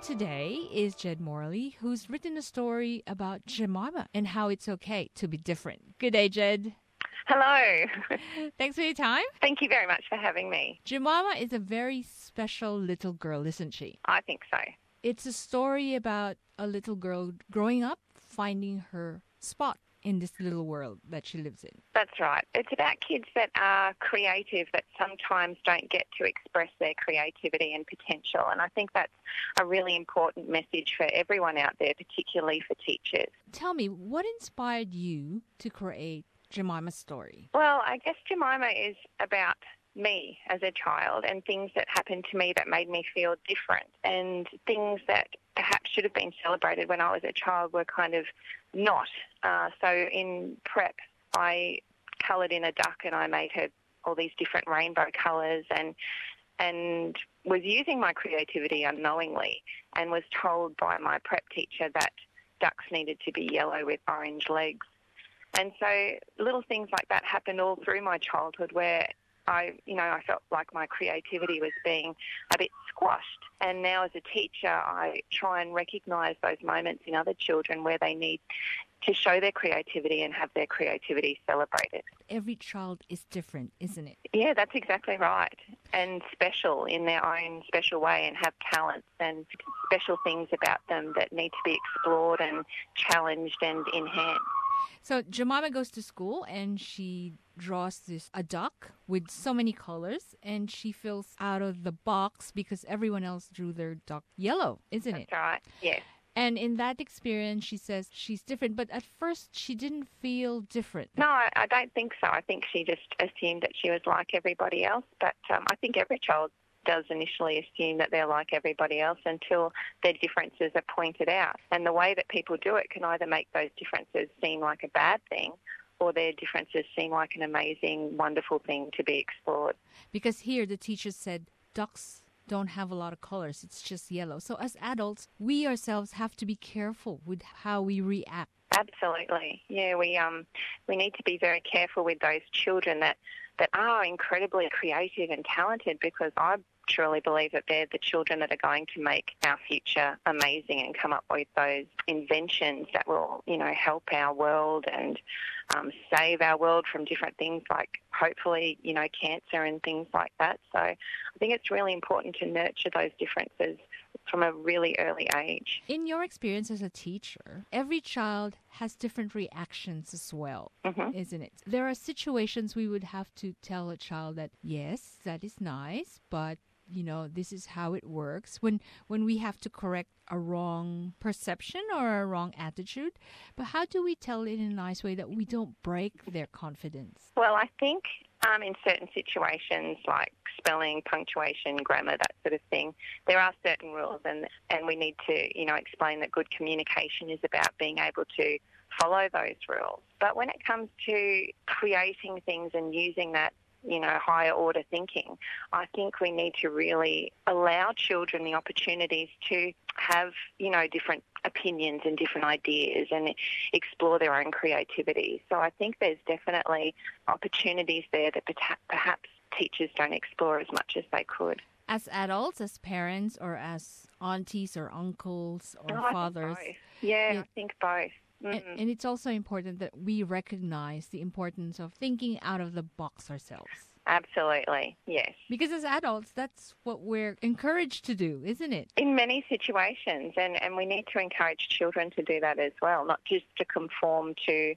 today is Jed Morley, who's written a story about Jemima and how it's okay to be different. Good day, Jed. Hello. Thanks for your time. Thank you very much for having me. Jemima is a very special little girl, isn't she? I think so. It's a story about a little girl growing up, finding her spot in this little world that she lives in. That's right. It's about kids that are creative that sometimes don't get to express their creativity and potential. And I think that's a really important message for everyone out there, particularly for teachers. Tell me, what inspired you to create Jemima's story? Well, I guess Jemima is about me as a child and things that happened to me that made me feel different, and things that perhaps should have been celebrated when I was a child were kind of not. So in prep, I coloured in a duck and I made her all these different rainbow colours and was using my creativity unknowingly, and was told by my prep teacher that ducks needed to be yellow with orange legs. And so little things like that happened all through my childhood where I felt like my creativity was being a bit squashed. And now as a teacher, I try and recognise those moments in other children where they need to show their creativity and have their creativity celebrated. Every child is different, isn't it? Yeah, that's exactly right. And special in their own special way, and have talents and special things about them that need to be explored and challenged and enhanced. So Jemima goes to school and she draws a duck with so many colors, and she feels out of the box because everyone else drew their duck yellow, isn't it? That's right, yes. And in that experience, she says she's different, but at first she didn't feel different. No, I don't think so. I think she just assumed that she was like everybody else, but I think every child does initially assume that they're like everybody else until their differences are pointed out. And the way that people do it can either make those differences seem like a bad thing, or their differences seem like an amazing, wonderful thing to be explored. Because here the teacher said ducks don't have a lot of colors, it's just yellow. So as adults, we ourselves have to be careful with how we react. Absolutely. Yeah, we need to be very careful with those children that are incredibly creative and talented, because I truly believe that they're the children that are going to make our future amazing and come up with those inventions that will, help our world and save our world from different things like, hopefully, cancer and things like that. So I think it's really important to nurture those differences from a really early age. In your experience as a teacher, every child has different reactions as well, isn't it? There are situations we would have to tell a child that, yes, that is nice, but this is how it works. When we have to correct a wrong perception or a wrong attitude, but how do we tell it in a nice way that we don't break their confidence? Well, I think in certain situations like spelling, punctuation, grammar, that sort of thing, there are certain rules, and we need to, explain that good communication is about being able to follow those rules. But when it comes to creating things and using that, higher order thinking, I think we need to really allow children the opportunities to have, different opinions and different ideas and explore their own creativity. So I think there's definitely opportunities there that perhaps teachers don't explore as much as they could. As adults, as parents, or as aunties or uncles or fathers? I think both. Yeah, I think both. And it's also important that we recognize the importance of thinking out of the box ourselves. Absolutely, yes. Because as adults, that's what we're encouraged to do, isn't it? In many situations, and we need to encourage children to do that as well, not just to conform to,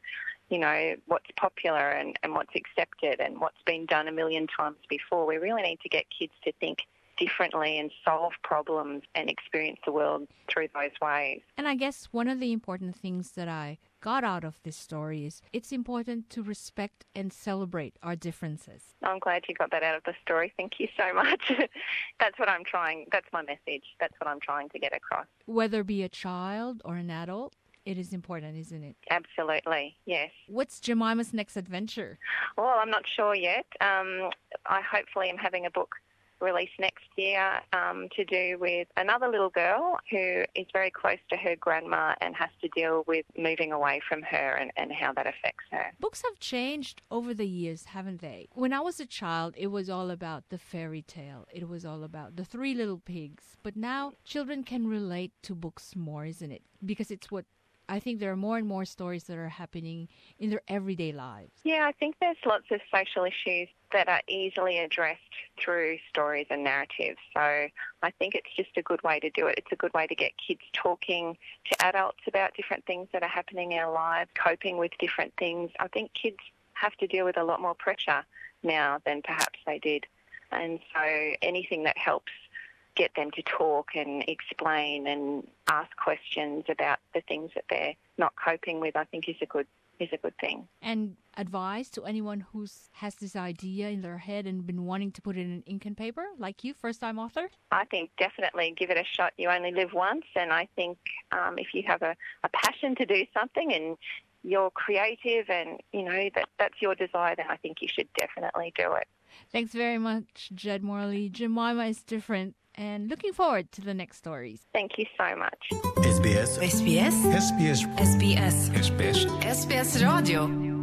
what's popular and what's accepted and what's been done a million times before. We really need to get kids to think differently and solve problems and experience the world through those ways. And I guess one of the important things that I got out of this story is it's important to respect and celebrate our differences. I'm glad you got that out of the story. Thank you so much. That's what I'm trying. That's my message. That's what I'm trying to get across. Whether it be a child or an adult, it is important, isn't it? Absolutely, yes. What's Jemima's next adventure? Well, I'm not sure yet. I hopefully am having a book release next year to do with another little girl who is very close to her grandma and has to deal with moving away from her and how that affects her. Books have changed over the years, haven't they? When I was a child, it was all about the fairy tale. It was all about the Three Little Pigs. But now children can relate to books more, isn't it? Because it's what I think there are more and more stories that are happening in their everyday lives. Yeah, I think there's lots of social issues that are easily addressed through stories and narratives. So I think it's just a good way to do it. It's a good way to get kids talking to adults about different things that are happening in their lives, coping with different things. I think kids have to deal with a lot more pressure now than perhaps they did. And so anything that helps get them to talk and explain and ask questions about the things that they're not coping with, I think is a good thing. And advice to anyone who has this idea in their head and been wanting to put it in ink and paper, like you, first-time author? I think definitely give it a shot. You only live once, and I think if you have a passion to do something and you're creative and, you know, that's your desire, then I think you should definitely do it. Thanks very much, Jed Morley. Jemima is different. And looking forward to the next stories. Thank you so much. SBS. SBS. SBS. SBS. SBS. SBS Radio.